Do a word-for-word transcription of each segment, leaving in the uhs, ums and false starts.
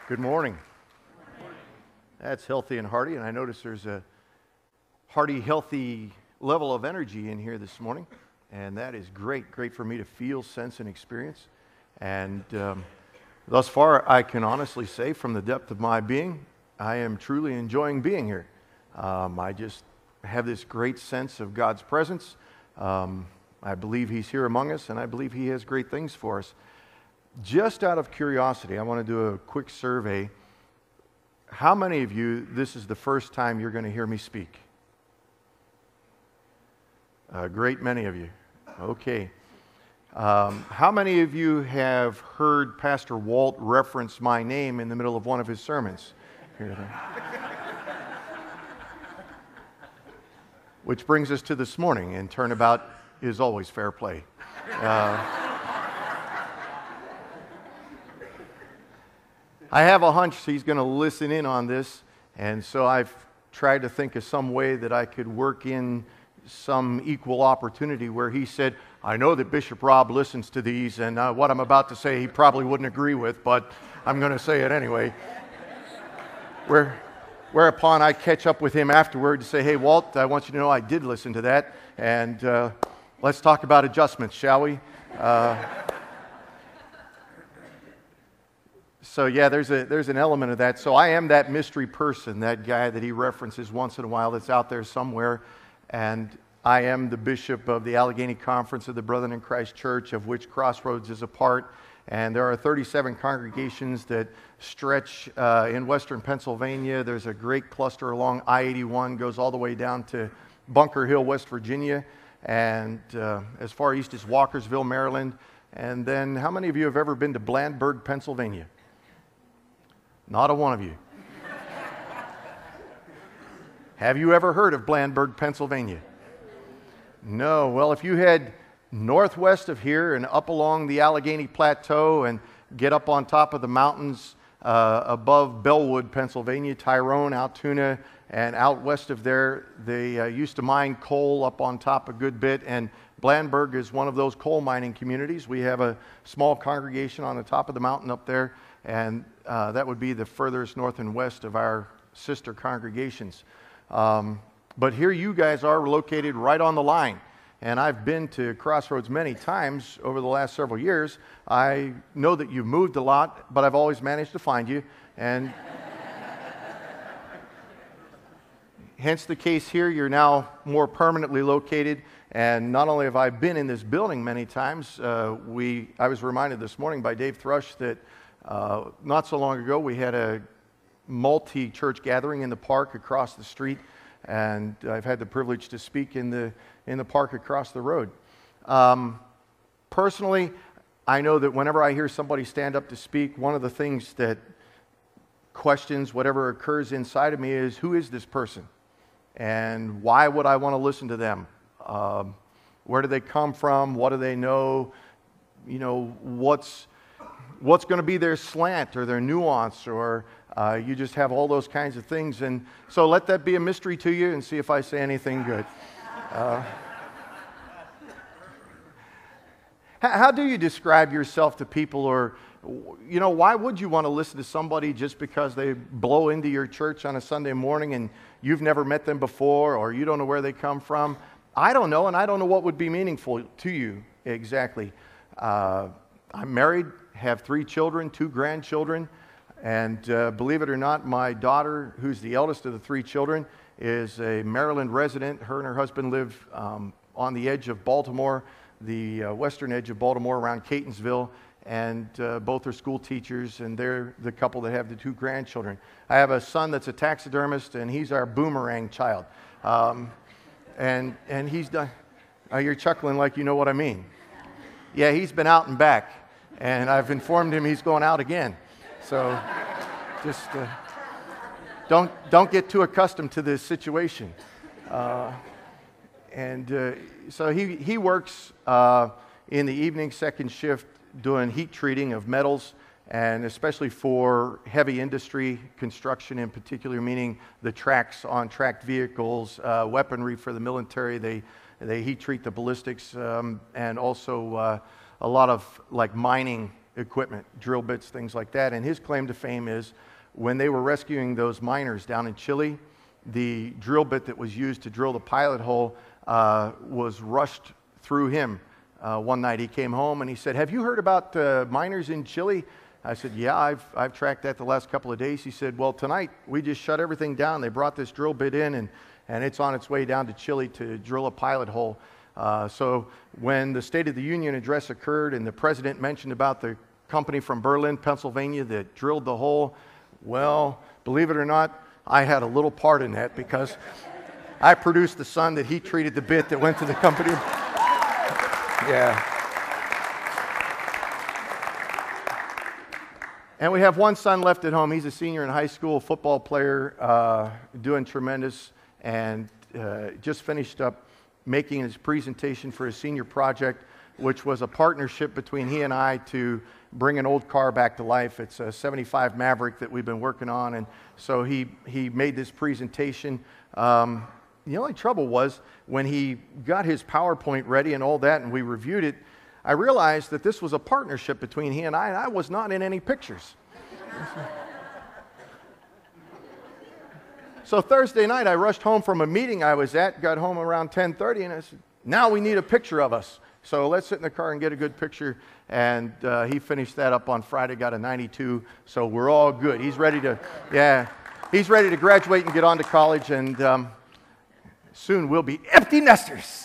Good morning. That's healthy and hearty, and I notice there's a hearty, healthy level of energy in here this morning, and that is great, great for me to feel, sense, and experience. And um, thus far, I can honestly say from the depth of my being, I am truly enjoying being here. Um, I just have this great sense of God's presence. Um, I believe He's here among us, and I believe He has great things for us. Just out of curiosity, I want to do a quick survey. How many of you, this is the first time you're going to hear me speak? A great many of you. Okay. Um, how many of you have heard Pastor Walt reference my name in the middle of one of his sermons? Which brings us to this morning, and turnabout is always fair play. Uh, I have a hunch he's going to listen in on this, and so I've tried to think of some way that I could work in some equal opportunity where he said, I know that Bishop Rob listens to these, and uh, what I'm about to say he probably wouldn't agree with, but I'm going to say it anyway. Where, whereupon I catch up with him afterward to say, hey, Walt, I want you to know I did listen to that, and uh, let's talk about adjustments, shall we? Uh, So yeah, there's a there's an element of that. So I am that mystery person, that guy that he references once in a while that's out there somewhere. And I am the bishop of the Allegheny Conference of the Brethren in Christ Church, of which Crossroads is a part. And there are thirty-seven congregations that stretch uh, in western Pennsylvania. There's a great cluster along I eighty-one, goes all the way down to Bunker Hill, West Virginia. And uh, as far east as Walkersville, Maryland. And then how many of you have ever been to Blandburg, Pennsylvania? Not a one of you. Have you ever heard of Blandburg, Pennsylvania? No. Well, if you head northwest of here and up along the Allegheny Plateau and get up on top of the mountains uh, above Bellwood, Pennsylvania, Tyrone, Altoona, and out west of there, they uh, used to mine coal up on top a good bit, and Blandburg is one of those coal mining communities. We have a small congregation on the top of the mountain up there, and uh, that would be the furthest north and west of our sister congregations. Um, but here you guys are located right on the line, and I've been to Crossroads many times over the last several years. I know that you've moved a lot, but I've always managed to find you, and hence the case here. You're now more permanently located, and not only have I been in this building many times, uh, we I was reminded this morning by Dave Thrush that Uh, not so long ago, we had a multi-church gathering in the park across the street, and I've had the privilege to speak in the in the park across the road. Um, personally, I know that whenever I hear somebody stand up to speak, one of the things that questions whatever occurs inside of me is, who is this person? And why would I want to listen to them? Um, where do they come from? What do they know? You know, what's What's going to be their slant or their nuance, or uh, you just have all those kinds of things. And so let that be a mystery to you and see if I say anything good. Uh, how do you describe yourself to people? Or, you know, why would you want to listen to somebody just because they blow into your church on a Sunday morning and you've never met them before, or you don't know where they come from? I don't know, and I don't know what would be meaningful to you exactly. Uh, I'm married, have three children, two grandchildren, and uh, believe it or not, my daughter, who's the eldest of the three children, is a Maryland resident. Her and her husband live um, on the edge of Baltimore, the uh, western edge of Baltimore, around Catonsville, and uh, both are school teachers, and they're the couple that have the two grandchildren. I have a son that's a taxidermist, and he's our boomerang child. Um, and and he's done. Uh, you're chuckling like you know what I mean. Yeah, he's been out and back. And I've informed him he's going out again. So just uh, don't don't get too accustomed to this situation. Uh, and uh, so he, he works uh, in the evening second shift doing heat treating of metals, and especially for heavy industry, construction in particular, meaning the tracks on tracked vehicles, uh, weaponry for the military. They, they heat treat the ballistics, um, and also uh, a lot of like mining equipment, drill bits, things like that. And his claim to fame is when they were rescuing those miners down in Chile, the drill bit that was used to drill the pilot hole uh, was rushed through him. Uh, one night he came home and he said, "Have you heard about uh, miners in Chile?" I said, "Yeah, I've, I've tracked that the last couple of days." He said, "Well, tonight we just shut everything down. They brought this drill bit in and, and it's on its way down to Chile to drill a pilot hole." Uh, so when the State of the Union address occurred and the president mentioned about the company from Berlin, Pennsylvania that drilled the hole, well, believe it or not, I had a little part in that because I produced the son that he treated the bit that went to the company. Yeah. And we have one son left at home. He's a senior in high school, football player, uh, doing tremendous, and uh, just finished up making his presentation for his senior project, which was a partnership between he and I to bring an old car back to life. It's a seventy-five Maverick that we've been working on, and so he, he made this presentation. Um, the only trouble was when he got his PowerPoint ready and all that, and we reviewed it, I realized that this was a partnership between he and I, and I was not in any pictures. So Thursday night, I rushed home from a meeting I was at, got home around ten thirty, and I said, "Now we need a picture of us. So let's sit in the car and get a good picture." And uh, he finished that up on Friday, got a ninety-two, so we're all good. He's ready to, yeah, he's ready to graduate and get on to college, and um, soon we'll be empty nesters.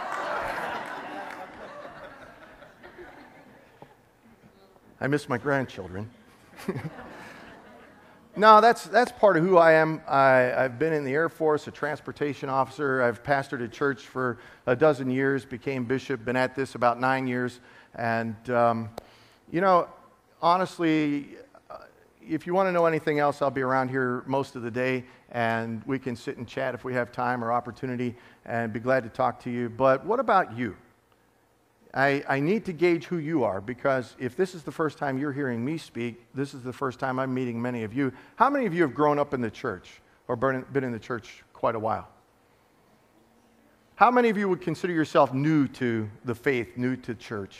I miss my grandchildren. No, that's that's part of who I am. I, I've been in the Air Force, a transportation officer. I've pastored a church for a dozen years, became bishop, been at this about nine years. And, um, you know, honestly, uh, if you want to know anything else, I'll be around here most of the day, and we can sit and chat if we have time or opportunity, and be glad to talk to you. But what about you? I, I need to gauge who you are, because if this is the first time you're hearing me speak, this is the first time I'm meeting many of you. How many of you have grown up in the church or been in the church quite a while? How many of you would consider yourself new to the faith, new to church?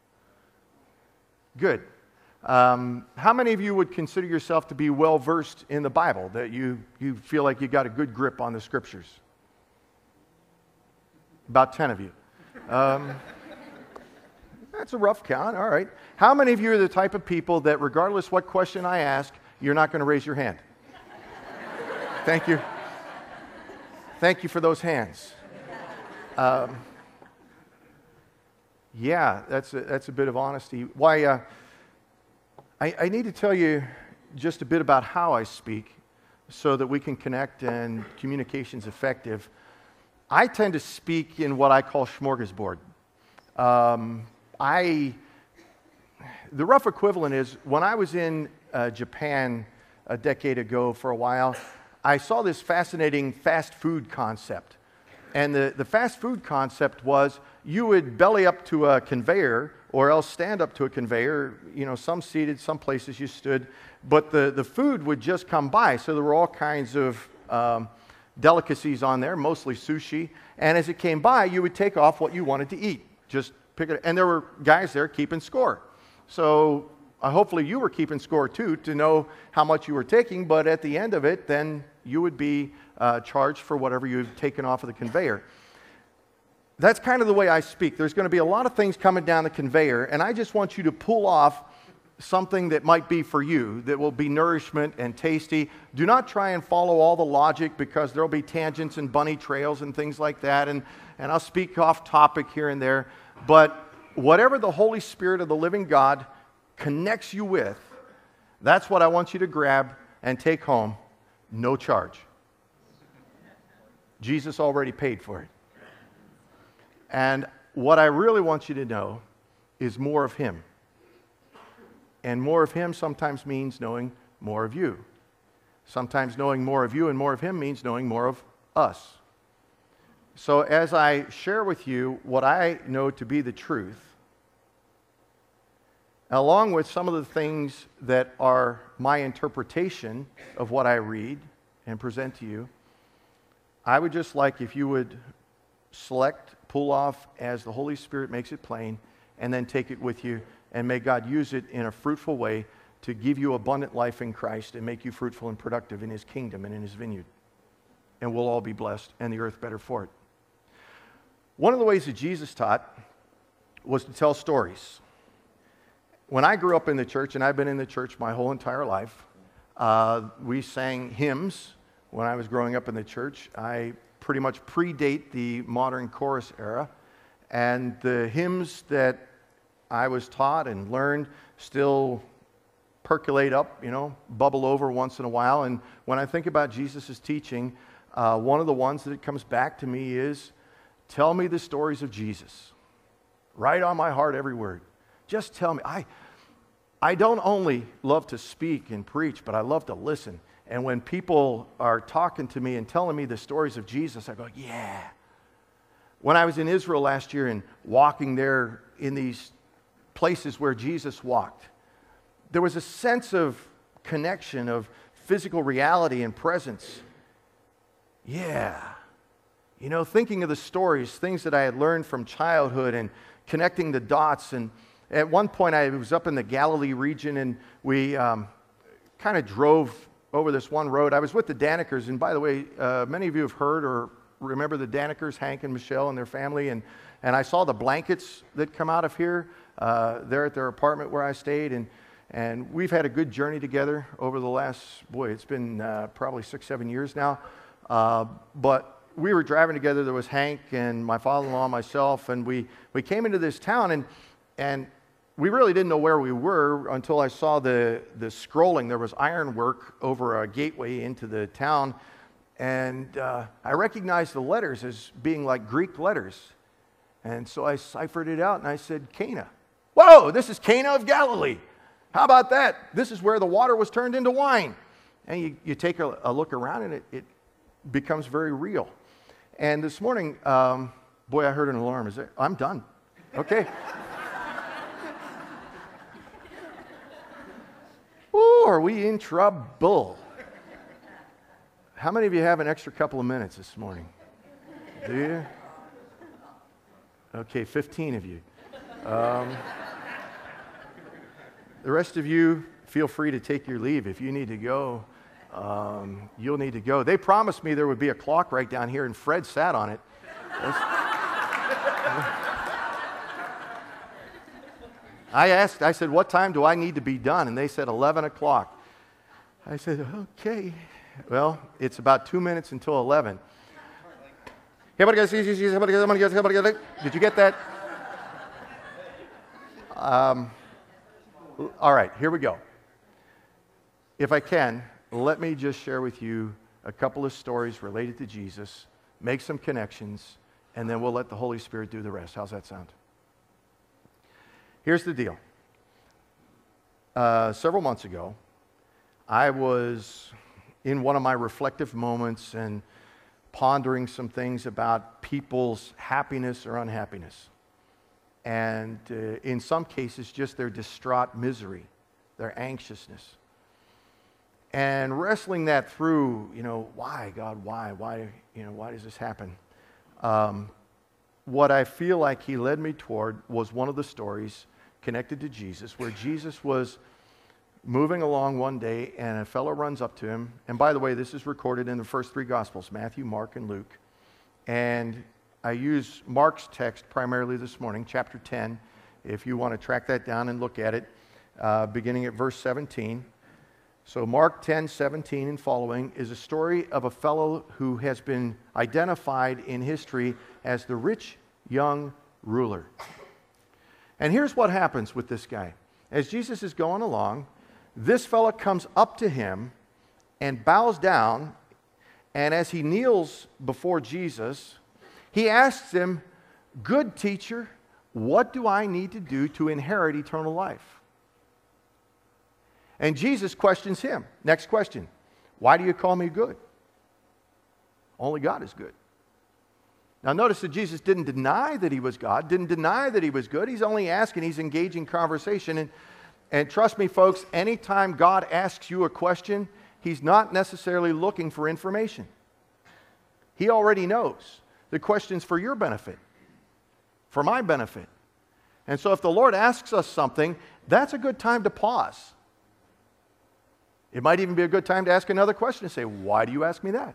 Good. Um, how many of you would consider yourself to be well-versed in the Bible, that you, you feel like you got a good grip on the Scriptures? About ten of you. Um, That's a rough count, all right. How many of you are the type of people that regardless what question I ask, you're not going to raise your hand? Thank you. Thank you for those hands. Um, yeah, that's a, that's a bit of honesty. Why, uh, I, I need to tell you just a bit about how I speak so that we can connect and communication's effective. I tend to speak in what I call smorgasbord. Um, I, the rough equivalent is when I was in uh, Japan a decade ago for a while, I saw this fascinating fast food concept. And the, the fast food concept was you would belly up to a conveyor or else stand up to a conveyor, you know, some seated, some places you stood, but the, the food would just come by. So there were all kinds of um, delicacies on there, mostly sushi. And as it came by, you would take off what you wanted to eat. Just pick it, and there were guys there keeping score. So uh, hopefully you were keeping score too to know how much you were taking, but at the end of it, then you would be uh, charged for whatever you've taken off of the conveyor. That's kind of the way I speak. There's going to be a lot of things coming down the conveyor, and I just want you to pull off something that might be for you, that will be nourishment and tasty. Do not try and follow all the logic, because there'll be tangents and bunny trails and things like that, and, and I'll speak off topic here and there. But whatever the Holy Spirit of the living God connects you with, that's what I want you to grab and take home, no charge. Jesus already paid for it. And what I really want you to know is more of Him. And more of Him sometimes means knowing more of you. Sometimes knowing more of you and more of Him means knowing more of us. So as I share with you what I know to be the truth, along with some of the things that are my interpretation of what I read and present to you, I would just like if you would select, pull off as the Holy Spirit makes it plain, and then take it with you and may God use it in a fruitful way to give you abundant life in Christ and make you fruitful and productive in His kingdom and in His vineyard. And we'll all be blessed and the earth better for it. One of the ways that Jesus taught was to tell stories. When I grew up in the church, and I've been in the church my whole entire life, uh, we sang hymns when I was growing up in the church. I pretty much predate the modern chorus era, and the hymns that I was taught and learned still percolate up, you know, bubble over once in a while. And when I think about Jesus' teaching, uh, one of the ones that comes back to me is, tell me the stories of Jesus. Right on my heart, every word. Just tell me. I, I don't only love to speak and preach, but I love to listen. And when people are talking to me and telling me the stories of Jesus, I go, yeah. When I was in Israel last year and walking there in these places where Jesus walked, there was a sense of connection, of physical reality and presence. Yeah. You know, thinking of the stories, things that I had learned from childhood and connecting the dots. And at one point I was up in the Galilee region, and we um, kind of drove over this one road. I was with the Danekers, and by the way, uh, many of you have heard or remember the Danekers, Hank and Michelle and their family, and, and I saw the blankets that come out of here. Uh, there at their apartment where I stayed, and and we've had a good journey together over the last, boy, it's been uh, probably six, seven years now. Uh, but we were driving together. There was Hank and my father-in-law and myself, and we, we came into this town, and and we really didn't know where we were until I saw the, the scrolling. There was ironwork over a gateway into the town, and uh, I recognized the letters as being like Greek letters. And so I ciphered it out, and I said, Cana. Whoa, this is Cana of Galilee. How about that? This is where the water was turned into wine. And you, you take a, a look around, and it, it becomes very real. And this morning, um, boy, I heard an alarm. Is it? I'm done. Okay. Ooh, are we in trouble? How many of you have an extra couple of minutes this morning? Do you? Okay, fifteen of you. Um, the rest of you, feel free to take your leave. If you need to go, um, you'll need to go. They promised me there would be a clock right down here, and Fred sat on it. I asked, I said, what time do I need to be done? And they said eleven o'clock. I said, okay. Well, it's about two minutes until eleven. Did you get that? Um, all right, here we go. If I can, let me just share with you a couple of stories related to Jesus, make some connections, and then we'll let the Holy Spirit do the rest. How's that sound? Here's the deal. Uh, several months ago, I was in one of my reflective moments and pondering some things about people's happiness or unhappiness. And uh, in some cases, just their distraught misery, their anxiousness. And wrestling that through, you know, why, God, why? Why, you know, why does this happen? Um, what I feel like He led me toward was one of the stories connected to Jesus, where Jesus was moving along one day, and a fellow runs up to Him. And by the way, this is recorded in the first three Gospels, Matthew, Mark, and Luke. And I use Mark's text primarily this morning, chapter ten, if you want to track that down and look at it, uh, beginning at verse seventeen. So Mark ten, seventeen and following is a story of a fellow who has been identified in history as the rich young ruler. And here's what happens with this guy. As Jesus is going along, this fellow comes up to Him and bows down, and as he kneels before Jesus, He asks Him, "Good teacher, what do I need to do to inherit eternal life?" And Jesus questions him. Next question. Why do you call me good? Only God is good. Now notice that Jesus didn't deny that He was God, didn't deny that He was good. He's only asking, He's engaging conversation. And, and trust me, folks, anytime God asks you a question, He's not necessarily looking for information. He already knows. The question's for your benefit, for my benefit. And so if the Lord asks us something, that's a good time to pause. It might even be a good time to ask another question and say, why do you ask me that?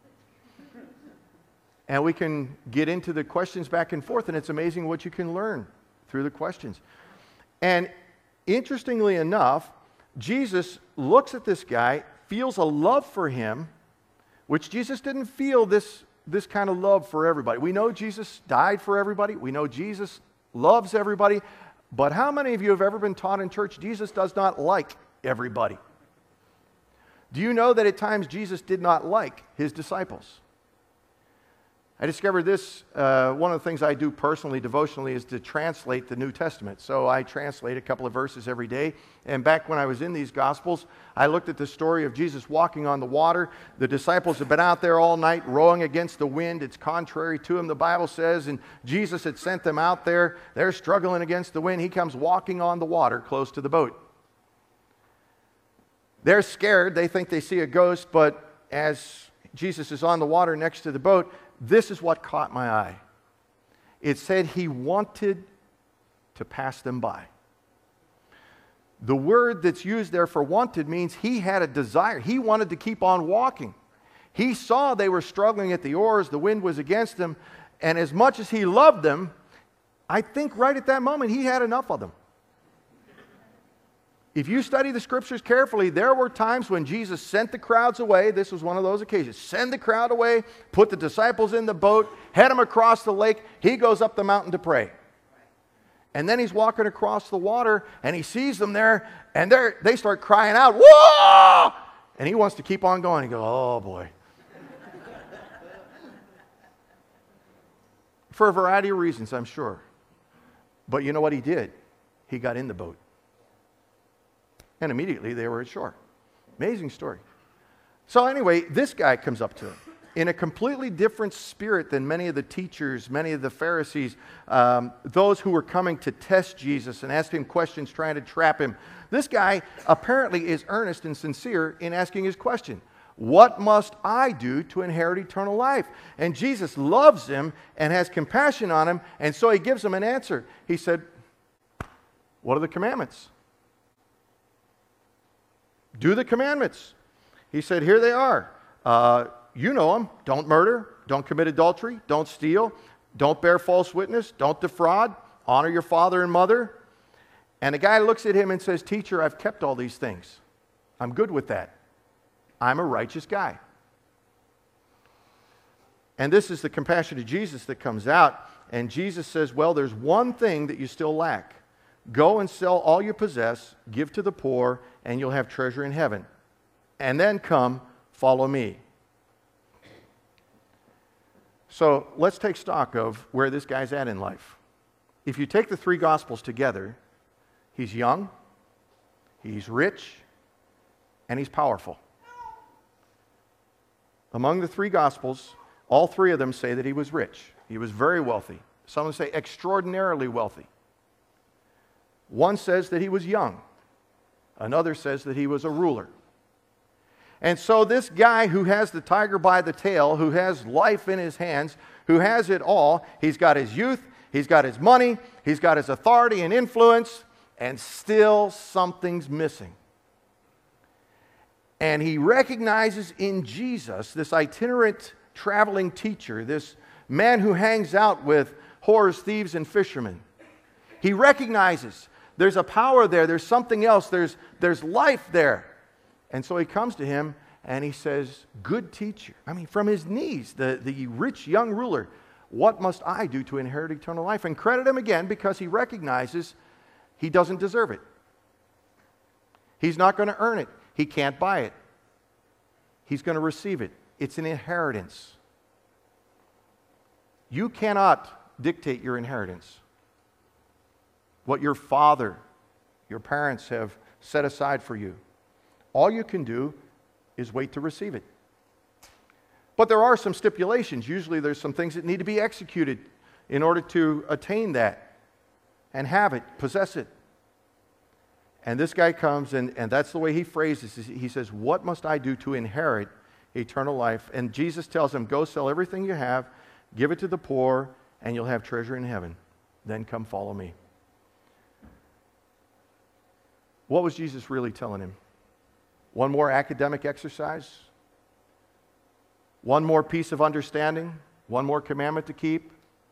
And we can get into the questions back and forth, and it's amazing what you can learn through the questions. And interestingly enough, Jesus looks at this guy, feels a love for him, which Jesus didn't feel this, this kind of love for everybody. We know Jesus died for everybody. We know Jesus loves everybody. But how many of you have ever been taught in church Jesus does not like everybody? Do you know that at times Jesus did not like his disciples? I discovered this, uh, one of the things I do personally, devotionally, is to translate the New Testament. So I translate a couple of verses every day. And back when I was in these Gospels, I looked at the story of Jesus walking on the water. The disciples had been out there all night rowing against the wind. It's contrary to him, the Bible says. And Jesus had sent them out there. They're struggling against the wind. He comes walking on the water close to the boat. They're scared. They think they see a ghost. But as Jesus is on the water next to the boat, this is what caught my eye. It said he wanted to pass them by. The word that's used there for wanted means he had a desire. He wanted to keep on walking. He saw they were struggling at the oars. The wind was against them. And as much as he loved them, I think right at that moment he had enough of them. If you study the scriptures carefully, there were times when Jesus sent the crowds away. This was one of those occasions. Send the crowd away, put the disciples in the boat, head them across the lake. He goes up the mountain to pray. And then he's walking across the water, and he sees them there, and they start crying out, "Whoa!" And he wants to keep on going. He goes, "Oh, boy." For a variety of reasons, I'm sure. But you know what he did? He got in the boat. And immediately they were ashore. Amazing story. So anyway, this guy comes up to him in a completely different spirit than many of the teachers, many of the Pharisees, um, those who were coming to test Jesus and ask him questions, trying to trap him. This guy apparently is earnest and sincere in asking his question. What must I do to inherit eternal life? And Jesus loves him and has compassion on him, and so he gives him an answer. He said, what are the commandments? Do the commandments. He said, here they are. Uh, you know them. Don't murder. Don't commit adultery. Don't steal. Don't bear false witness. Don't defraud. Honor your father and mother. And the guy looks at him and says, teacher, I've kept all these things. I'm good with that. I'm a righteous guy. And this is the compassion of Jesus that comes out. And Jesus says, well, there's one thing that you still lack. Go and sell all you possess, give to the poor, and you'll have treasure in heaven. And then come, follow me. So let's take stock of where this guy's at in life. If you take the three Gospels together, he's young, he's rich, and he's powerful. Among the three Gospels, all three of them say that he was rich. He was very wealthy. Some say extraordinarily wealthy. One says that he was young. Another says that he was a ruler. And so this guy who has the tiger by the tail, who has life in his hands, who has it all, he's got his youth, he's got his money, he's got his authority and influence, and still something's missing. And he recognizes in Jesus this itinerant traveling teacher, this man who hangs out with whores, thieves, and fishermen. He recognizes there's a power there. There's something else. There's, there's life there. And so he comes to him and he says, good teacher. I mean, from his knees, the, the rich young ruler, what must I do to inherit eternal life? And credit him again because he recognizes he doesn't deserve it. He's not going to earn it. He can't buy it. He's going to receive it. It's an inheritance. You cannot dictate your inheritance. What your father, your parents have set aside for you. All you can do is wait to receive it. But there are some stipulations. Usually there's some things that need to be executed in order to attain that and have it, possess it. And this guy comes, and, and that's the way he phrases it. He says, what must I do to inherit eternal life? And Jesus tells him, go sell everything you have, give it to the poor, and you'll have treasure in heaven. Then come follow me. What was Jesus really telling him? One more academic exercise? One more piece of understanding? One more commandment to keep?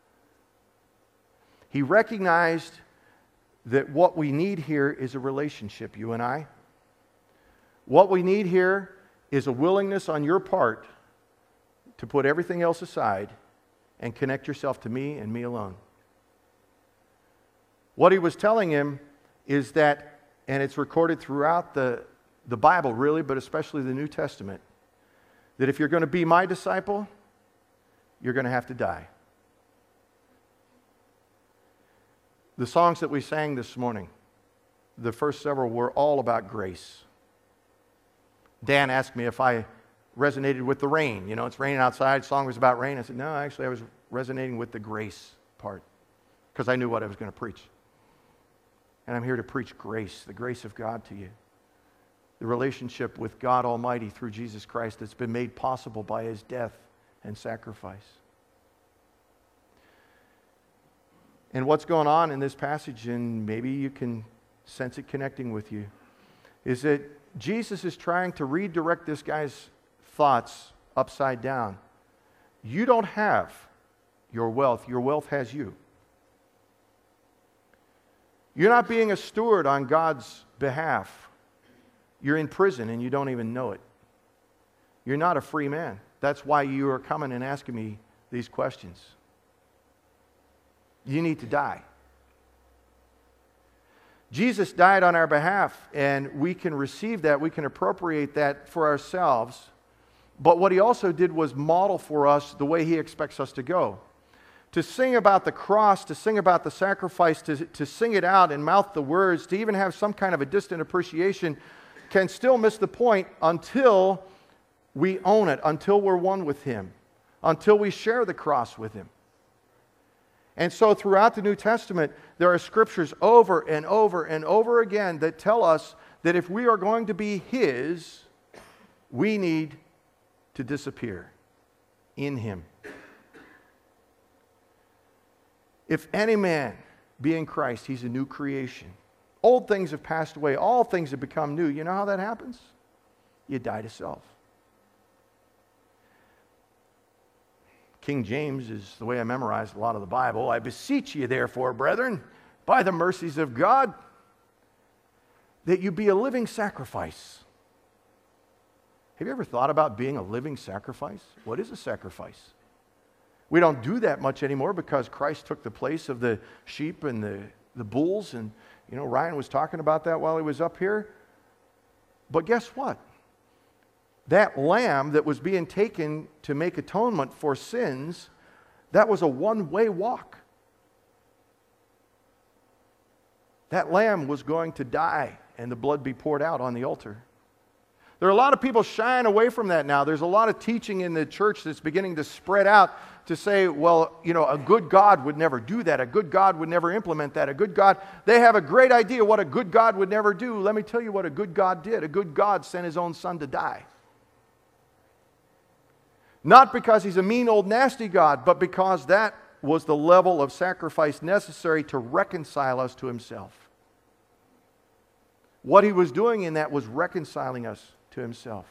He recognized that what we need here is a relationship, you and I. What we need here is a willingness on your part to put everything else aside and connect yourself to me and me alone. What he was telling him is that, and it's recorded throughout the, the Bible really, but especially the New Testament, that if you're going to be my disciple, you're going to have to die. The songs that we sang this morning, the first several were all about grace. Dan asked me if I resonated with the rain. You know, it's raining outside, the song was about rain. I said, no, actually I was resonating with the grace part because I knew what I was going to preach. And I'm here to preach grace, the grace of God to you. The relationship with God Almighty through Jesus Christ that's been made possible by His death and sacrifice. And what's going on in this passage, and maybe you can sense it connecting with you, is that Jesus is trying to redirect this guy's thoughts upside down. You don't have your wealth. Your wealth has you. You're not being a steward on God's behalf. You're in prison and you don't even know it. You're not a free man. That's why you are coming and asking me these questions. You need to die. Jesus died on our behalf, and we can receive that, we can appropriate that for ourselves. But what He also did was model for us the way He expects us to go. To sing about the cross, to sing about the sacrifice, to, to sing it out and mouth the words, to even have some kind of a distant appreciation can still miss the point until we own it, until we're one with Him, until we share the cross with Him. And so throughout the New Testament, there are scriptures over and over and over again that tell us that if we are going to be His, we need to disappear in Him. If any man be in Christ, he's a new creation. Old things have passed away. All things have become new. You know how that happens? You die to self. King James is the way I memorized a lot of the Bible. I beseech you, therefore, brethren, by the mercies of God, that you be a living sacrifice. Have you ever thought about being a living sacrifice? What is a sacrifice? We don't do that much anymore because Christ took the place of the sheep and the, the bulls. And, you know, Ryan was talking about that while he was up here. But guess what? That lamb that was being taken to make atonement for sins, that was a one-way walk. That lamb was going to die and the blood be poured out on the altar. There are a lot of people shying away from that now. There's a lot of teaching in the church that's beginning to spread out to say, well, you know, a good God would never do that. A good God would never implement that. A good God, they have a great idea what a good God would never do. Let me tell you what a good God did. A good God sent His own Son to die. Not because He's a mean old nasty God, but because that was the level of sacrifice necessary to reconcile us to Himself. What He was doing in that was reconciling us to Himself.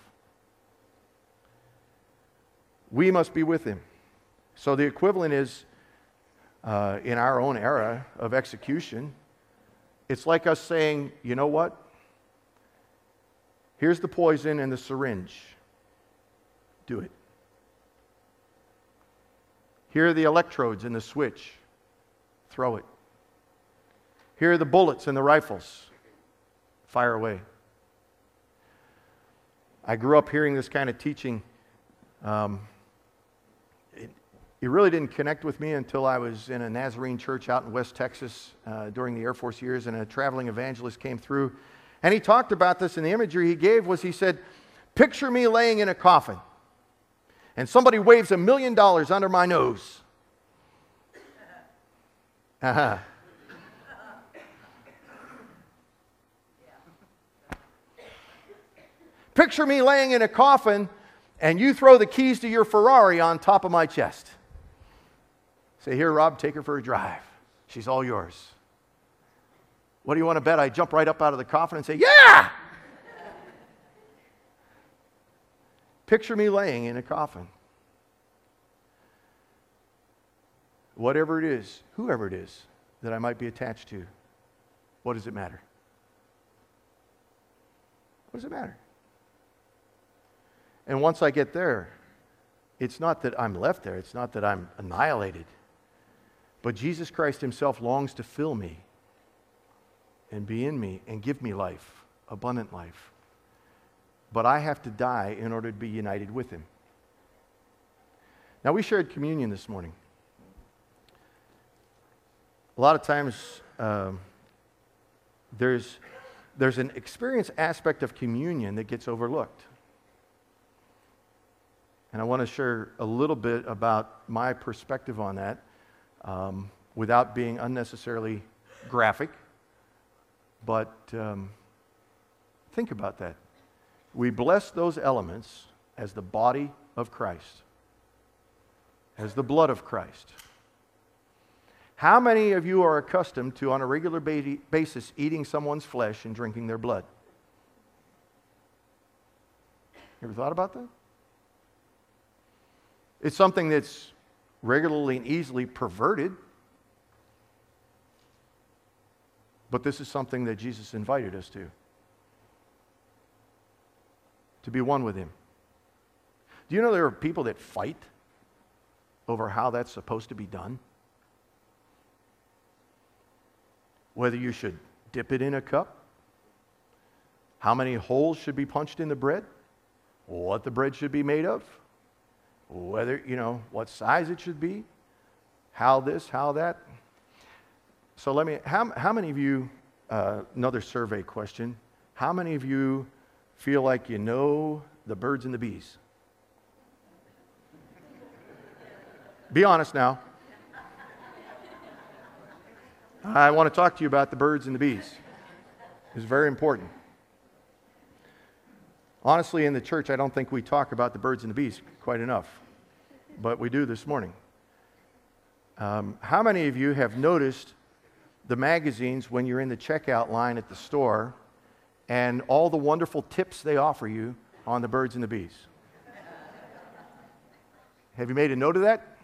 We must be with Him. So the equivalent is, uh, in our own era of execution, it's like us saying, you know what? Here's the poison and the syringe. Do it. Here are the electrodes and the switch. Throw it. Here are the bullets and the rifles. Fire away. I grew up hearing this kind of teaching. Um, it, it really didn't connect with me until I was in a Nazarene church out in West Texas uh, during the Air Force years, and a traveling evangelist came through. And he talked about this, and the imagery he gave was, he said, picture me laying in a coffin, and somebody waves a million dollars under my nose. Uh-huh. Picture me laying in a coffin, and you throw the keys to your Ferrari on top of my chest. Say, here, Rob, take her for a drive. She's all yours. What do you want to bet? I jump right up out of the coffin and say, yeah! Picture me laying in a coffin. Whatever it is, whoever it is that I might be attached to, what does it matter? What does it matter? And once I get there, it's not that I'm left there. It's not that I'm annihilated. But Jesus Christ himself longs to fill me and be in me and give me life, abundant life. But I have to die in order to be united with him. Now, we shared communion this morning. A lot of times, um, there's, there's an experience aspect of communion that gets overlooked. And I want to share a little bit about my perspective on that um, without being unnecessarily graphic. But um, think about that. We bless those elements as the body of Christ, as the blood of Christ. How many of you are accustomed to, on a regular basis, eating someone's flesh and drinking their blood? You ever thought about that? It's something that's regularly and easily perverted. But this is something that Jesus invited us to. To be one with him. Do you know there are people that fight over how that's supposed to be done? Whether you should dip it in a cup, how many holes should be punched in the bread, what the bread should be made of, whether, you know, what size it should be, how this, how that. So let me, how, how many of you, uh, another survey question, how many of you feel like you know the birds and the bees? Be honest now. I want to talk to you about the birds and the bees. It's very important. Honestly, in the church, I don't think we talk about the birds and the bees quite enough, but we do this morning. Um, how many of you have noticed the magazines when you're in the checkout line at the store and all the wonderful tips they offer you on the birds and the bees? Have you made a note of that?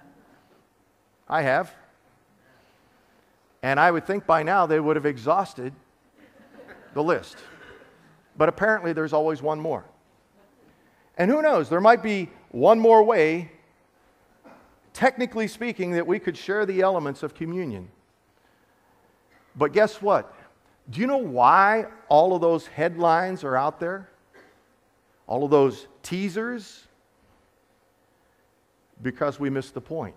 I have. And I would think by now they would have exhausted the list. But apparently there's always one more. And who knows, there might be one more way, technically speaking, that we could share the elements of communion. But guess what? Do you know why all of those headlines are out there? All of those teasers? Because we missed the point.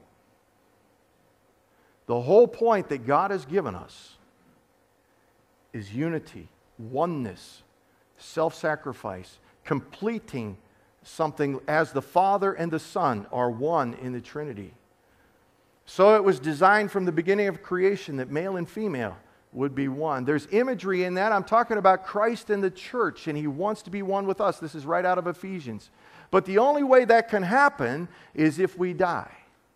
The whole point that God has given us is unity, oneness, self-sacrifice, completing something as the Father and the Son are one in the Trinity. So it was designed from the beginning of creation that male and female would be one. There's imagery in that. I'm talking about Christ and the church, and he wants to be one with us. This is right out of Ephesians. But the only way that can happen is if we die.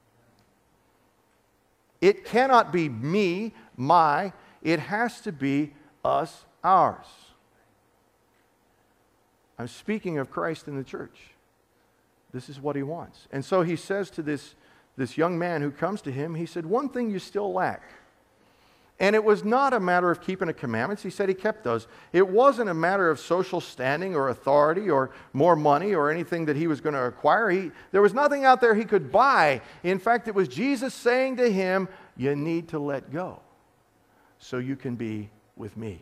It cannot be me, my. It has to be us, ours. I'm speaking of Christ and the church. This is what he wants. And so he says to this, this young man who comes to him, he said, one thing you still lack. And it was not a matter of keeping the commandments. He said he kept those. It wasn't a matter of social standing or authority or more money or anything that he was going to acquire. He, there was nothing out there he could buy. In fact, it was Jesus saying to him, you need to let go so you can be with me.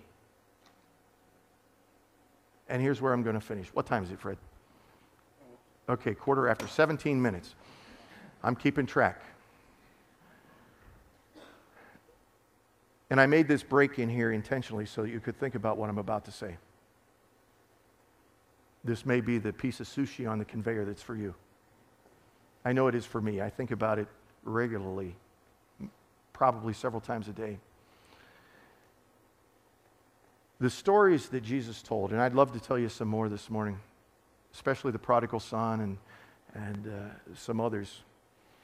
And here's where I'm going to finish. What time is it, Fred? Okay, quarter after, seventeen minutes. I'm keeping track. And I made this break in here intentionally so that you could think about what I'm about to say. This may be the piece of sushi on the conveyor that's for you. I know it is for me. I think about it regularly, probably several times a day. The stories that Jesus told, and I'd love to tell you some more this morning, especially the prodigal son and, and uh, some others.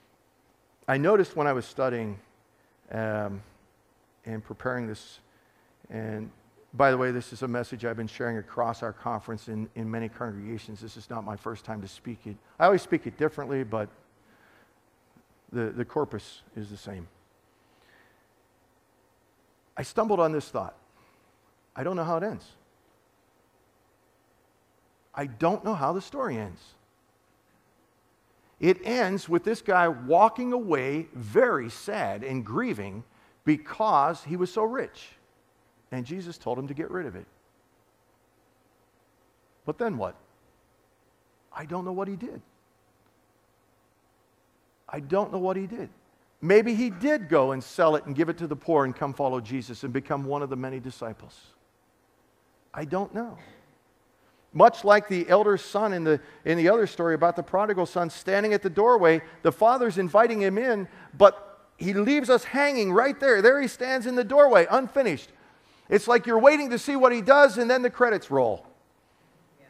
I noticed when I was studying um, and preparing this And by the way, this is a message I've been sharing across our conference in, in many congregations. This is not my first time to speak it. I always speak it differently, but the, the corpus is the same. I stumbled on this thought. I don't know how it ends. I don't know how the story ends. It ends with this guy walking away very sad and grieving because he was so rich. And Jesus told him to get rid of it. But then what? I don't know what he did. I don't know what he did. Maybe he did go and sell it and give it to the poor and come follow Jesus and become one of the many disciples. I don't know. Much like the elder son in the, in the other story about the prodigal son standing at the doorway, the father's inviting him in, but he leaves us hanging right there. There he stands in the doorway, unfinished. It's like you're waiting to see what he does, and then the credits roll. Yeah.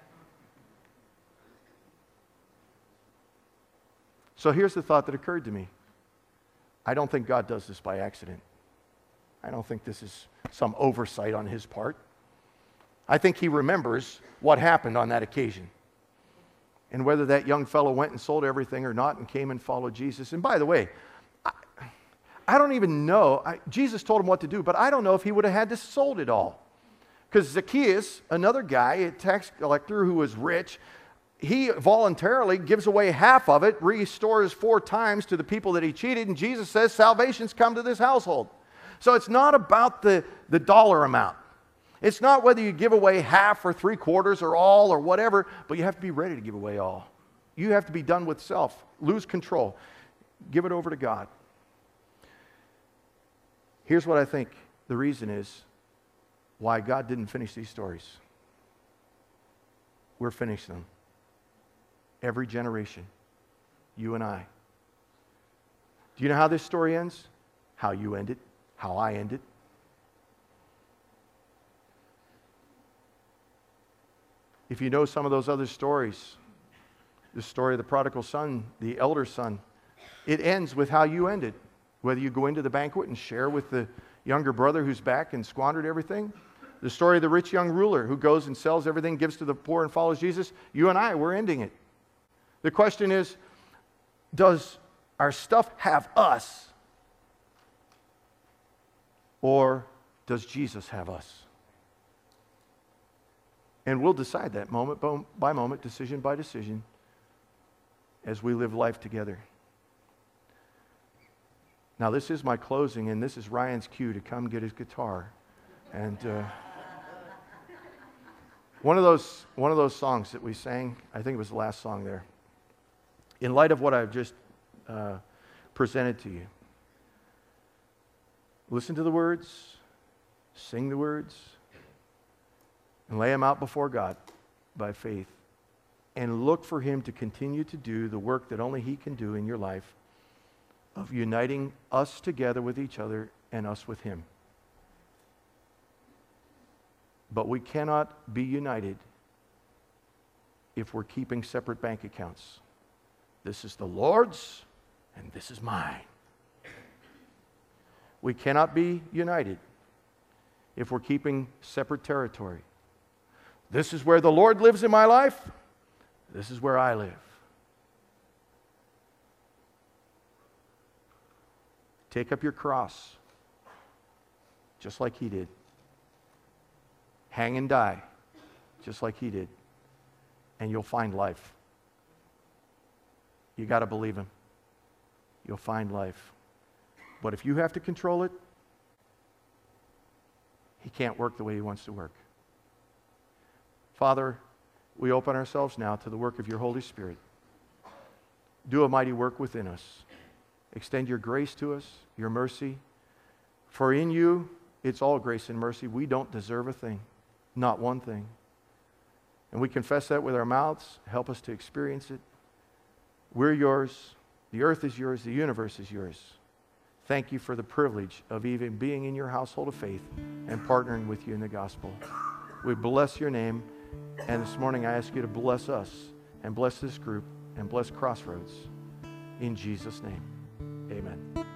So here's the thought that occurred to me. I don't think God does this by accident. I don't think this is some oversight on his part. I think he remembers what happened on that occasion. And whether that young fellow went and sold everything or not and came and followed Jesus. And by the way, I, I don't even know. I, Jesus told him what to do, but I don't know if he would have had to sold it all. Because Zacchaeus, another guy, a tax collector who was rich, he voluntarily gives away half of it, restores four times to the people that he cheated, and Jesus says salvation's come to this household. So it's not about the, the dollar amount. It's not whether you give away half or three quarters or all or whatever, but you have to be ready to give away all. You have to be done with self. Lose control. Give it over to God. Here's what I think the reason is why God didn't finish these stories. We're finishing them. Every generation. You and I. Do you know how this story ends? How you end it. How I end it. If you know some of those other stories, the story of the prodigal son, the elder son, it ends with how you ended. Whether you go into the banquet and share with the younger brother who's back and squandered everything. The story of the rich young ruler who goes and sells everything, gives to the poor and follows Jesus. You and I, we're ending it. The question is, does our stuff have us? Or does Jesus have us? And we'll decide that moment by moment, decision by decision, as we live life together. Now, this is my closing, and this is Ryan's cue to come get his guitar. And uh, one of those one of those songs that we sang, I think it was the last song there. In light of what I've just uh, presented to you, listen to the words, sing the words, and lay them out before God by faith. And look for him to continue to do the work that only he can do in your life of uniting us together with each other and us with him. But we cannot be united if we're keeping separate bank accounts. This is the Lord's and this is mine. We cannot be united if we're keeping separate territory. This is where the Lord lives in my life. This is where I live. Take up your cross, just like he did. Hang and die, just like he did. And you'll find life. You got to believe him. You'll find life. But if you have to control it, he can't work the way he wants to work. Father, we open ourselves now to the work of your Holy Spirit. Do a mighty work within us. Extend your grace to us, your mercy. For in you, it's all grace and mercy. We don't deserve a thing, not one thing. And we confess that with our mouths. Help us to experience it. We're yours. The earth is yours. The universe is yours. Thank you for the privilege of even being in your household of faith and partnering with you in the gospel. We bless your name. And this morning I ask you to bless us and bless this group and bless Crossroads. In Jesus' name, amen.